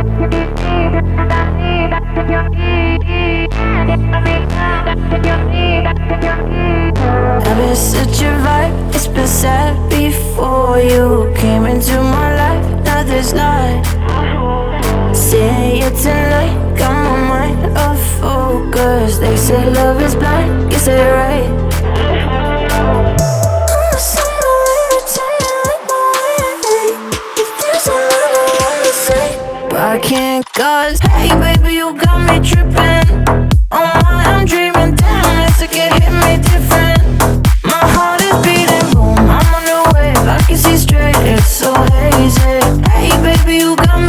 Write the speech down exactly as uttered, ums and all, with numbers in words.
I've been such a vibe, it's been sad before you came into my life. Now there's not. Seeing you tonight, got my mind off focus. They say love is blind, guess they're right. I'm somewhere to tell you like my way. If there's a lot I wanna say, but I can't, cause hey baby, you got me tripping. Oh my, I'm dreaming, damn, it's like it hit me different. My heart is beating, boom, I'm on the wave, I can see straight, it's so hazy. Hey baby, you got me